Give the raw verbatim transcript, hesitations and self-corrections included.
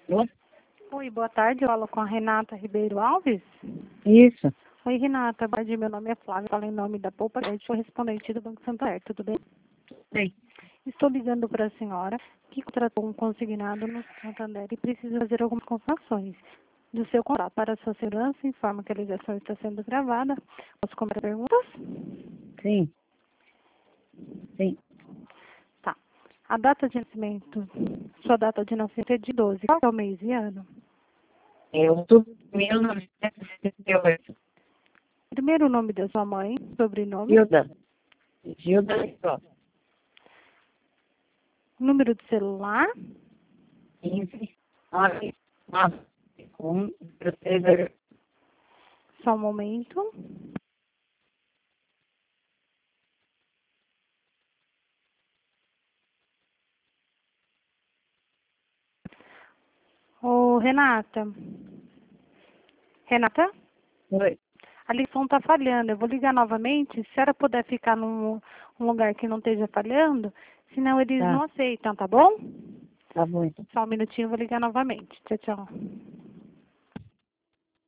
Oi? Oi, boa tarde. Eu falo com a Renata Ribeiro Alves. Isso. Oi, Renata. Boa tarde. Meu nome é Flávia. Falo em nome da Poupa Crédito, correspondente do Banco Santander. Tudo bem? Bem, Estou ligando para a senhora que contratou um consignado no Santander e precisa fazer algumas confirmações do seu contrato. Para a sua segurança, informa que a ligação está sendo gravada. Posso começar perguntas? sim. Sim. Tá. A data de nascimento, sua data de nascimento é de doze. Qual é o mês e ano? É outubro de mil novecentos e setenta e oito. Primeiro nome da sua mãe, sobrenome, Gilda. Gilda Licó. número de celular, quinze, nove, nove, um, zero, três, zero. só um momento. Ô, Renata. Renata? Oi. A ligação está falhando. Eu vou ligar novamente. Se a senhora puder ficar num um lugar que não esteja falhando, senão eles Tá. não aceitam, tá bom? Tá bom, então. Só um minutinho, eu vou ligar novamente. Tchau, tchau.